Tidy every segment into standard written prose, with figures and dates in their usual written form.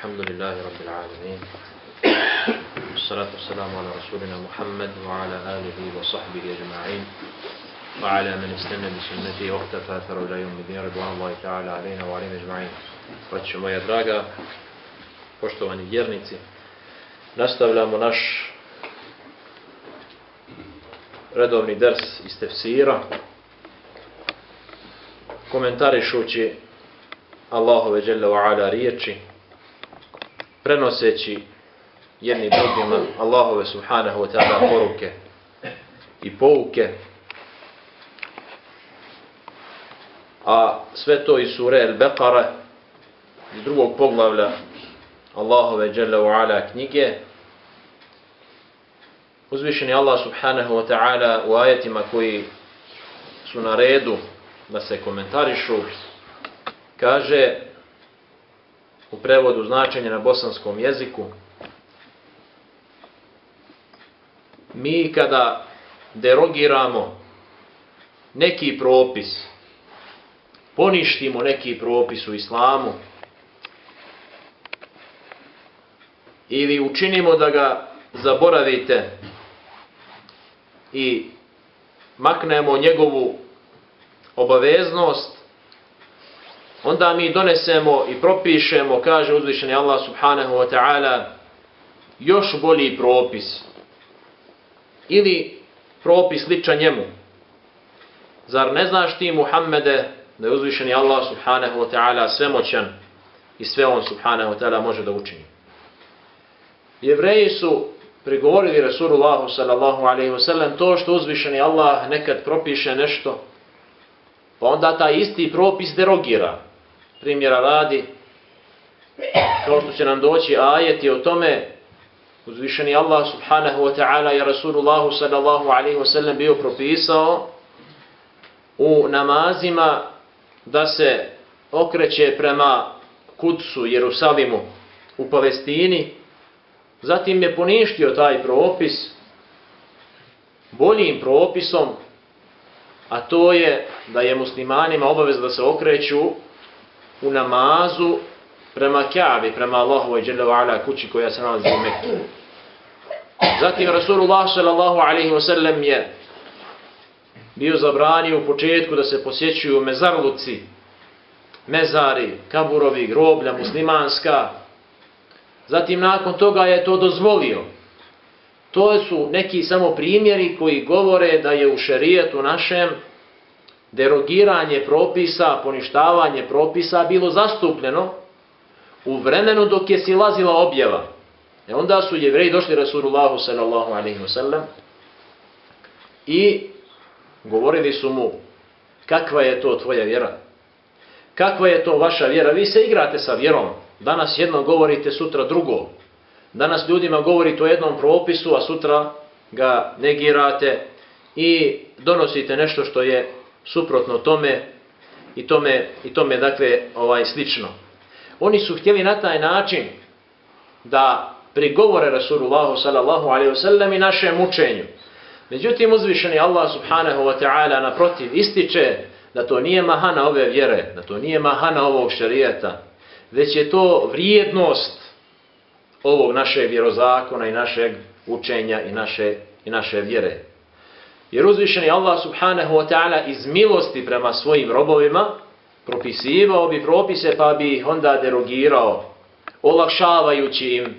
الحمد لله رب العالمين والصلاة والسلام على رسولنا محمد وعلى آله وصحبه أجمعين وعلى من استنى بسنته واقتفى أثره إلى يوم الدين رضوان الله تعالى علينا وعلينا أجمعين. Braćo moja draga, poštovani vjernici, nastavljamo naš redovni ders iz tefsira, komentarišući Allahove dželle ve ala riječi, prenoseći jedni drugima Allahove subhanahu wa ta'ala poruke i pouke, a sve to iz sure Al-Baqara, iz drugog poglavlja Allahove dželle ve ala knjige. Uzvišeni Allah subhanahu wa ta'ala u ajetima koji su na redu da se komentarišu kaže u prevodu značenja na bosanskom jeziku: mi kada derogiramo neki propis, poništimo neki propis u islamu ili učinimo da ga zaboravite i maknemo njegovu obaveznost, onda mi donesemo i propišemo, kaže uzvišeni Allah subhanahu wa ta'ala, još bolji propis ili propis sličan njemu. Zar ne znaš ti, Muhammede, da je uzvišeni Allah subhanahu wa ta'ala svemoćan i sve on subhanahu wa ta'ala može da učini? Jevreji su prigovorili Rasulullahu sallallahu alaihi wa sallam to što uzvišeni Allah nekad propiše nešto, pa onda taj isti propis derogira. Primjera radi, kao što će nam doći ajeti o tome, uzvišeni Allah subhanahu wa ta'ala je Rasulullahu sallallahu alaihi wa sallam bio propisao u namazima da se okreće prema Kudsu, Jerusalimu u Palestini. Zatim je poništio taj propis boljim propisom, a to je da je muslimanima obaveza da se okreću u namazu prema Kaabi, prema Allahovoj dželle ve ala kući koja se nalazi u Mekki. Zatim Rasulullah sallallahu alaihi wa sallam je bio zabranio u početku da se posjećuju mezarluci, mezari, kaburovi, groblja muslimanska. Zatim nakon toga je to dozvolio. To su neki samo primjeri koji govore da je u šerijetu našem derogiranje propisa, poništavanje propisa bilo zastupljeno u vremenu dok je silazila objava. Onda su Jevreji došli Rasulullahu sallallahu alaihi wa sallam i govorili su mu: kakva je to tvoja vjera? Kakva je to vaša vjera? Vi se igrate sa vjerom. Danas jedno govorite, sutra drugo. Danas ljudima govorite o jednom propisu, a sutra ga negirate i donosite nešto što je suprotno tome i tome dakle slično. Oni su htjeli na taj način da prigovore Rasulullahu sallallahu alaihi wa sallam i našem učenju. Međutim, uzvišeni Allah subhanahu wa ta'ala naprotiv ističe da to nije mahana ove vjere, da to nije mahana ovog šerijata, već je to vrijednost ovog našeg vjerozakona i našeg učenja i naše vjere. Jer uzvišeni Allah subhanahu wa ta'ala iz milosti prema svojim robovima propisivao bi propise pa bi ih onda derogirao, olakšavajući im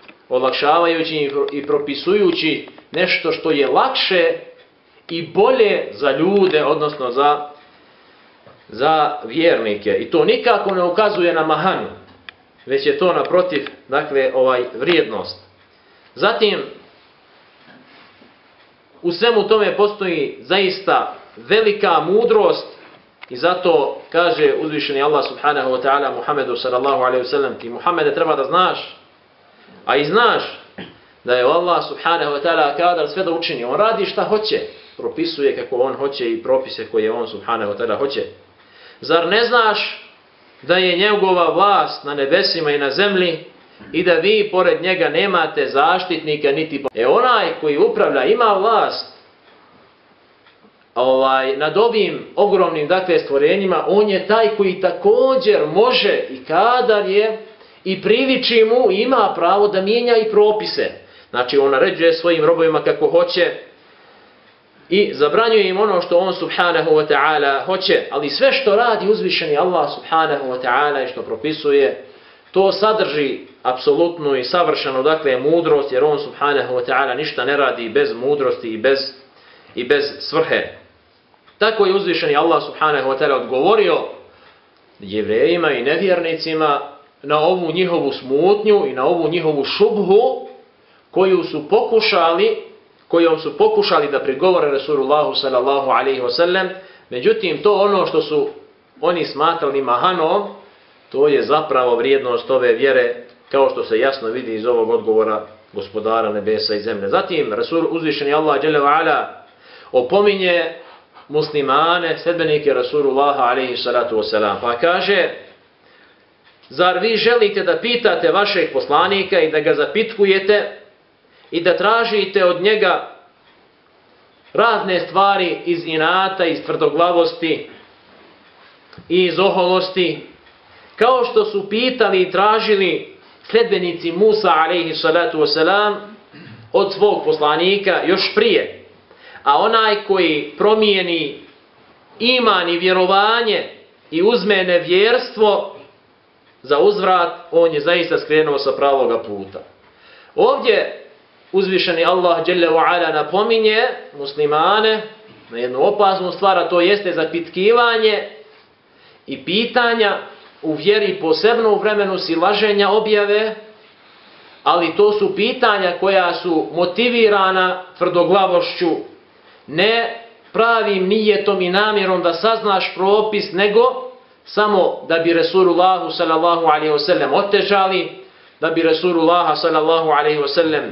i propisujući nešto što je lakše i bolje za ljude, odnosno za vjernike. I to nikako ne ukazuje na mahanu, već je to naprotiv, dakle, vrijednost. Zatim, u svemu tome postoji zaista velika mudrost i zato kaže uzvišeni Allah subhanahu wa ta'ala Muhammedu sallallahu alaihi wa sallam: ti Muhammede treba da znaš, a i znaš da je Allah subhanahu wa ta'ala kadar sve da učini. On radi šta hoće, propisuje kako on hoće i propise koje on subhanahu wa ta'ala hoće. Zar ne znaš da je njegova vlast na nebesima i na zemlji i da vi pored njega nemate zaštitnika niti... onaj koji upravlja, ima vlast nad ovim ogromnim dakle stvorenjima, on je taj koji također može i kadar je i priviči mu, ima pravo da mijenja i propise. Znači on naređuje svojim robovima kako hoće i zabranjuje im ono što on subhanahu wa ta'ala hoće, ali sve što radi uzvišeni Allah subhanahu wa ta'ala i što propisuje, to sadrži apsolutnu i savršenu, dakle, mudrost, jer on subhanahu wa ta'ala ništa ne radi bez mudrosti i bez svrhe. Tako je uzvišeni Allah subhanahu wa ta'ala odgovorio Jevrejima i nevjernicima na ovu njihovu smutnju i na ovu njihovu šubhu kojom su pokušali da prigovore Rasulullahu sallallahu alaihi wasallam. Međutim, to ono što su oni smatrali mahanom, to je zapravo vrijednost ove vjere, kao što se jasno vidi iz ovog odgovora gospodara nebesa i zemlje. Zatim, uzvišeni Allah dželle ve ala opominje muslimane, sledbenike Rasulullaha alaihi salatu wasalam, pa kaže: zar vi želite da pitate vašeg poslanika i da ga zapitkujete i da tražite od njega razne stvari iz inata, iz tvrdoglavosti i iz oholosti, kao što su pitali i tražili sledbenici Musa alejhi salatu wasalam od svog poslanika još prije. A onaj koji promijeni iman i vjerovanje i uzme nevjerstvo za uzvrat, on je zaista skrenuo sa pravoga puta. Ovdje uzvišeni Allah dželle ve ala napominje muslimane na jednu opasnu stvar, a to jeste zapitkivanje i pitanja u vjeri, posebno u vremenu silaženja objave, ali to su pitanja koja su motivirana tvrdoglavošću, ne pravim nijetom i namjerom da saznaš propis, nego samo da bi Resulullahu sallallahu alejhi ve sellem otežali, da bi Resulullaha sallallahu alejhi ve sellem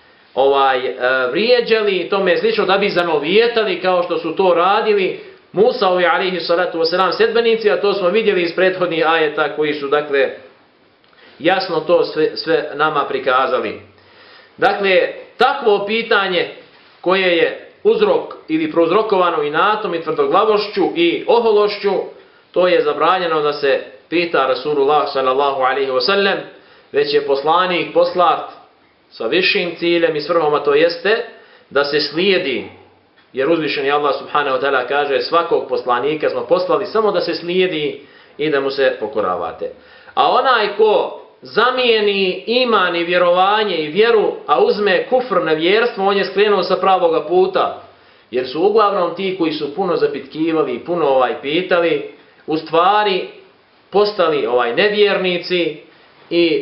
vrijeđali i tome slično, da bi zanovijetali kao što su to radili Musaovi alejhi salatu wasalam sedbenici, a to smo vidjeli iz prethodnih ajeta koji su, dakle, jasno to sve nama prikazali. Dakle, takvo pitanje koje je uzrok ili prouzrokovano inatom i tvrdoglavošću i ohološću, to je zabranjeno da se pita Rasulullah sallallahu alejhi ve sellem, već je poslanik poslat sa višim ciljem i svrhom, a to jeste da se slijedi, jer uzvišeni Allah subhanahu wa ta'ala kaže: svakog poslanika smo poslali samo da se slijedi i da mu se pokoravate. A onaj ko zamijeni iman i vjerovanje i vjeru, a uzme kufr, nevjerstvo, on je skrenuo sa pravoga puta, jer su uglavnom ti koji su puno zapitkivali i puno pitali, u stvari postali nevjernici i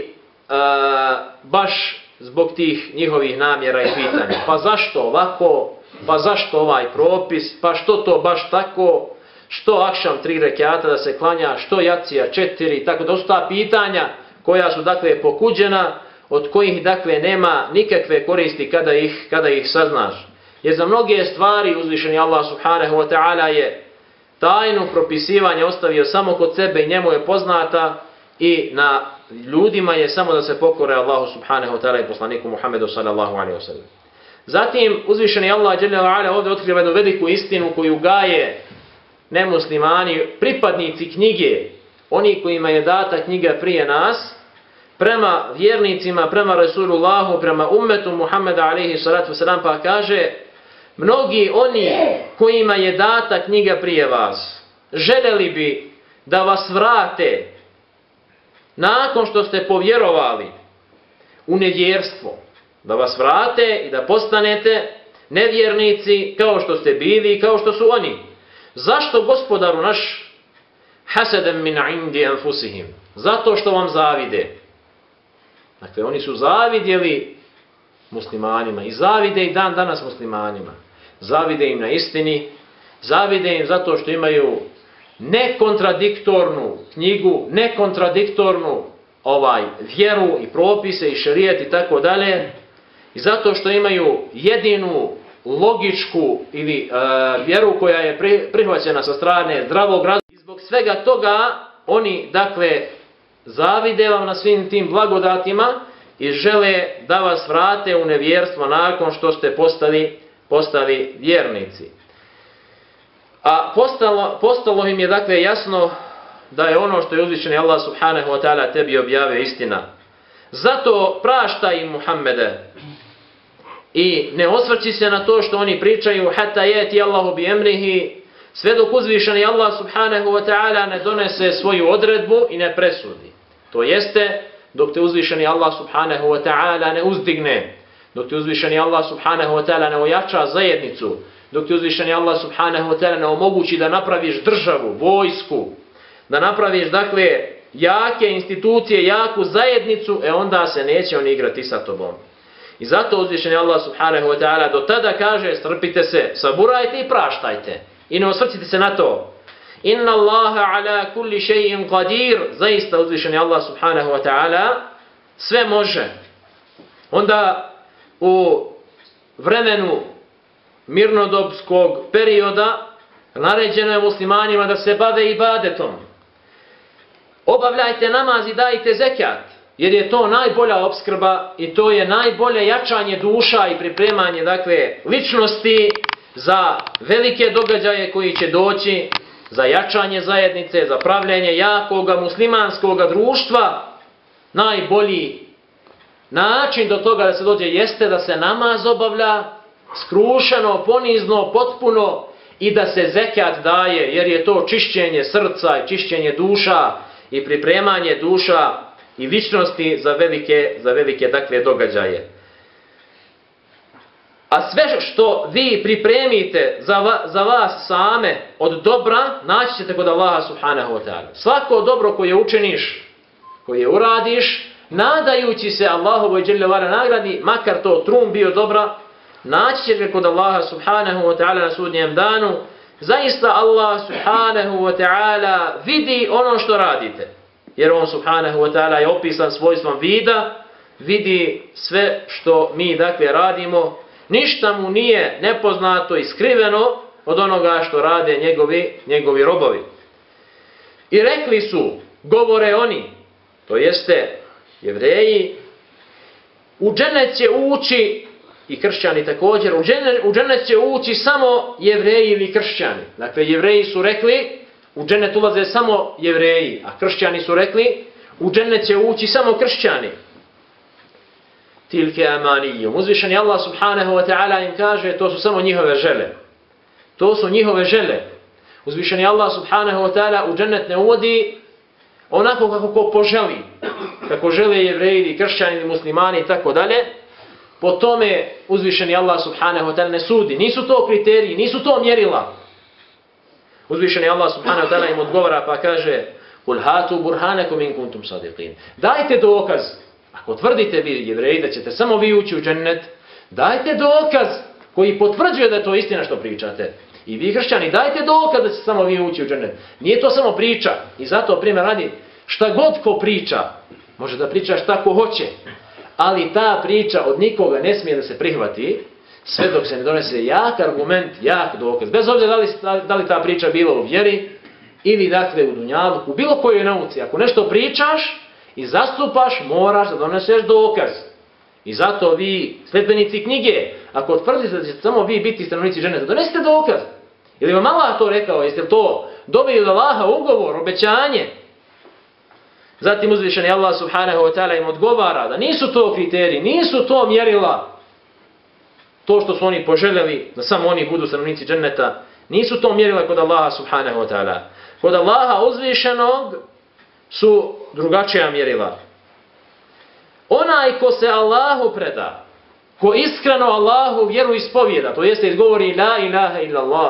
baš zbog tih njihovih namjera i pitanja. Pa zašto ovako? Pa zašto ovaj propis? Pa što to baš tako? Što akšam 3 rekata da se klanja? Što jacija 4? Tako da su ta pitanja koja su, dakle, pokuđena, od kojih, dakle, nema nikakve koristi kada ih saznaš. Jer za mnoge stvari uzvišeni Allah subhanahu wa ta'ala je tajnu propisivanja ostavio samo kod sebe i njemu je poznata, i na ljudima je samo da se pokore Allahu subhanahu wa ta'ala i poslaniku Muhammedu sallallahu alaihi wa sallam. Zatim uzvišeni Allah dželle ve ala ovdje otkriva jednu veliku istinu koju gaje nemuslimani, pripadnici knjige, oni kojima je data knjiga prije nas, prema vjernicima, prema Rasulullahu, prema ummetu Muhammeda alejhi salatu wasalam, pa kaže: mnogi oni kojima je data knjiga prije vas željeli bi da vas vrate nakon što ste povjerovali u nevjerstvo, da vas vrate i da postanete nevjernici kao što ste bili i kao što su oni. Zašto, gospodaru naš? Hasadan min indi anfusihim, zato što vam zavide. Dakle, oni su zavidjeli muslimanima i zavide i dan danas muslimanima. Zavide im na istini, zavide im zato što imaju nekontradiktornu knjigu, nekontradiktornu vjeru i propise i šerijet i tako dalje, i zato što imaju jedinu logičku ili vjeru koja je prihvaćena sa strane zdravog razuma. I zbog svega toga oni, dakle, zavide vam na svim tim blagodatima i žele da vas vrate u nevjerstvo nakon što ste postali vjernici. A postalo im je, dakle, jasno da je ono što je uzvišeni Allah subhanahu wa ta'ala tebi objavio istina. Zato praštaj im Muhammede i ne osvrći se na to što oni pričaju hatta yati Allahu bi emrihi, sve dok uzvišeni Allah subhanahu wa ta'ala ne donese svoju odredbu i ne presudi. To jeste dok te uzvišeni Allah subhanahu wa ta'ala ne uzdigne, dok te uzvišeni Allah subhanahu wa ta'ala ne ojača zajednicu, dok te uzvišeni Allah subhanahu wa ta'ala ne omogući da napraviš državu, vojsku, da napraviš dakle jake institucije, jaku zajednicu, onda se neće oni igrati sa tobom. I zato uzvišeni Allah subhanahu wa ta'ala do tada kaže strpite se, saburajte i praštajte. I ne osvrcite se na to. Inna Allaha ala kulli shay'in qadir. Zaista uzvišeni Allah subhanahu wa ta'ala sve može. Onda u vremenu mirnodopskog perioda naređeno je muslimanima da se bave ibadetom. Obavljajte namaz i dajte zekat, jer je to najbolja opskrba i to je najbolje jačanje duša i pripremanje dakle ličnosti za velike događaje koji će doći, za jačanje zajednice, za pravljenje jakoga muslimanskog društva. Najbolji način do toga da se dođe jeste da se namaz obavlja skrušeno, ponizno, potpuno i da se zekat daje, jer je to čišćenje srca i čišćenje duša i pripremanje duša i ličnosti za velike dakle događaje. A sve što vi pripremite za vas same od dobra, naći ćete kod Allaha subhanahu wa ta'ala. Svako dobro koje učiniš, koje uradiš, nadajući se Allahovoj dželle ve ala nagradi, makar to trun bio dobra, naći ćete kod Allaha subhanahu wa ta'ala na sudnjem danu. Zaista Allah subhanahu wa ta'ala vidi ono što radite. Jer on subhanahu wa ta'ala je opisan svojstvom vida, vidi sve što mi dakle radimo. Ništa mu nije nepoznato i skriveno od onoga što rade njegovi robovi. I rekli su, govore oni, to jeste Jevreji, u džennet će ući, i kršćani također, u džennet će ući samo Jevreji ili kršćani. Dakle, Jevreji su rekli, u džennet ulaze samo Jevreji, a kršćani su rekli, u džennet će ući samo kršćani. Tilke amanijum. Uzvišeni Allah subhanahu wa ta'ala im kaže, to su samo njihove žele. To su njihove žele. Uzvišeni Allah subhanahu wa ta'ala u džennet ne uvodi onako kako ko poželi. Kako žele Jevreji ili kršćani ili muslimani i tako dalje. Po tome uzvišeni Allah subhanahu wa ta'ala ne sudi. Nisu to kriteriji, nisu to mjerila. Uzvišeni Allah subhanahu wa ta'ala im odgovara pa kaže, Kul hatu burhanakum in kuntum sadiqin. Dajte dokaz. Ako tvrdite vi Jevreji da ćete samo vi ući u džennet, dajte dokaz koji potvrđuje da je to istina što pričate. I vi kršćani, dajte dokaz da ćete samo vi ući u džennet. Nije to samo priča. I zato primjer radi, šta god ko priča, može da priča šta ko hoće, ali ta priča od nikoga ne smije da se prihvati, sve dok se ne donese jak argument, jak dokaz. Bez obzira da li ta priča bila u vjeri, ili dakle u dunjaluku, u bilo kojoj nauci. Ako nešto pričaš i zastupaš, moraš da doneseš dokaz. I zato vi, sledbenici knjige, ako tvrdite da ćete samo vi biti stanovnici dženeta, donesite dokaz. Ili vam Allah to rekao, jeste to dobili od Allaha ugovor, obećanje? Zatim uzvišeni Allah subhanahu wa ta'ala im odgovara da nisu to kriteriji, nisu to mjerila. To što su oni poželjeli, da samo oni budu stanovnici dženeta, nisu to mjerila kod Allaha subhanahu wa ta'ala. Kod Allaha uzvišenog su drugačija mjerila. Onaj ko se Allahu preda, ko iskreno Allahu vjeru ispovijeda, to jeste izgovori la ilaha illa Allah,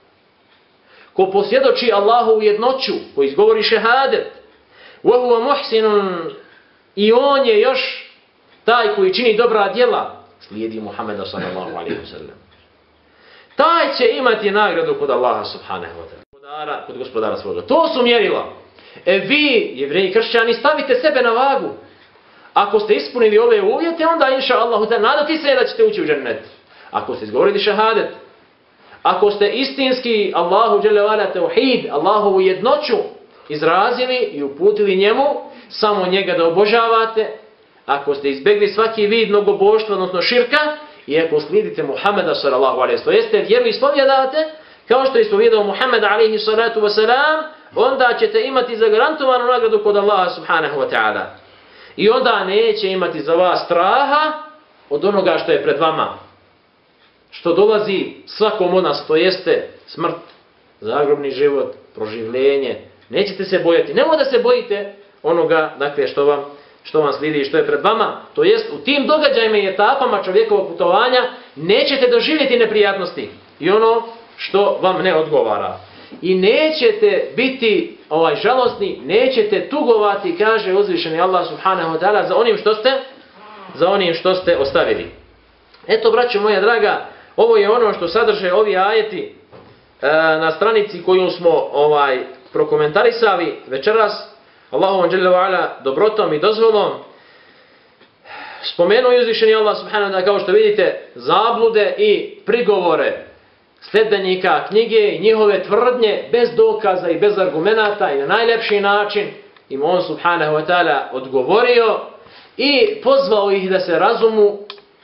ko posvjedoči Allahu u jednoću, ko izgovori šehadet, wa huwa muhsinun, i on je još taj koji čini dobra djela, slijedi Muhammeda sallallahu alaihi wa sallam, taj će imati nagradu kod Allaha subhanahu wa ta'ala, kod gospodara svoga. To su mjerila. Vi, Jevreji i kršćani, stavite sebe na vagu. Ako ste ispunili ove uvjete, onda inša Allahu ta'ala nadati se da ćete ući u džennet. Ako ste izgovorili šehadet, ako ste istinski Allahu dželle ve ala tauhid, Allahovu jednoću izrazili i uputili njemu, samo njega da obožavate, ako ste izbjegli svaki vid mnogoboštva, odnosno širka, i ako slijedite Muhammeda sallallahu alejhi ve sellem, to jeste vjeru ispovjedate, kao što je ispovijedao Muhammed alejhi salatu wasalam, onda ćete imati zagarantovanu nagradu kod Allaha subhanahu wa ta'ala. I onda neće imati za vas straha od onoga što je pred vama. Što dolazi svakom od nas, to jeste smrt, zagrobni život, proživljenje. Nećete se bojati. Nemoj da se bojite onoga, dakle, što vam slijedi i što je pred vama. To jest, u tim događajima i etapama čovjekovog putovanja nećete doživjeti neprijatnosti i ono što vam ne odgovara. I nećete biti žalosni, nećete tugovati, kaže uzvišeni Allah subhanahu wa ta'ala, za onim što ste ostavili. Eto, braćo moja draga, ovo je ono što sadrže ovi ajeti na stranici koju smo prokomentarisali večeras. Allahovom dželle ve ala dobrotom i dozvolom spomenuo je uzvišeni Allah subhanahu wa ta'ala, kao što vidite, zablude i prigovore sljedbenika knjige i njihove tvrdnje bez dokaza i bez argumenata i na najljepši način im on subhanahu wa ta'ala odgovorio i pozvao ih da se razumu,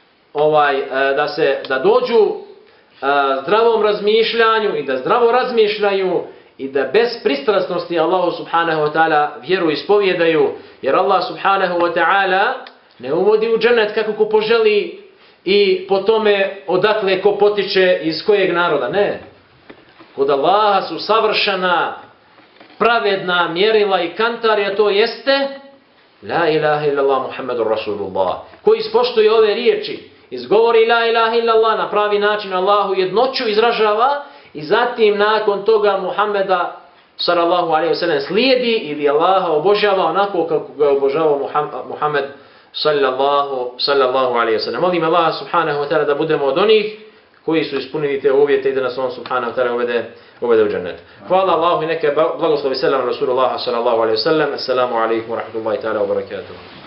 da dođu zdravom razmišljanju i da zdravo razmišljaju i da bez pristrasnosti Allahu subhanahu wa ta'ala vjeru ispovjedaju, jer Allah subhanahu wa ta'ala ne uvodi u džennet kako ko poželi i po tome odakle ko potiče iz kojeg naroda. Ne. Kod Allaha su savršena, pravedna mjerila i kantarija, to jeste La ilaha illallah Muhammedur Rasulullah. Koji ispoštuje ove riječi, izgovori La ilaha illallah na pravi način, Allahu jednoću izražava i zatim nakon toga Muhammeda sallallahu alejhi ve sellem slijedi ili Allaha obožava onako kako ga obožava Muhammed sallallahu alejhi ve sellem. Molim Allah subhanahu wa ta'ala da budemo od onih koji su ispunili te uvjete i da nas on subhanahu wa ta'ala uvede u džennet. Hvala Allahu i neka blagoslovi selam Rasulullah sallallahu alejhi ve sellem. Assalamu alejkum wa rahmetullahi ta'ala wa barakatuh.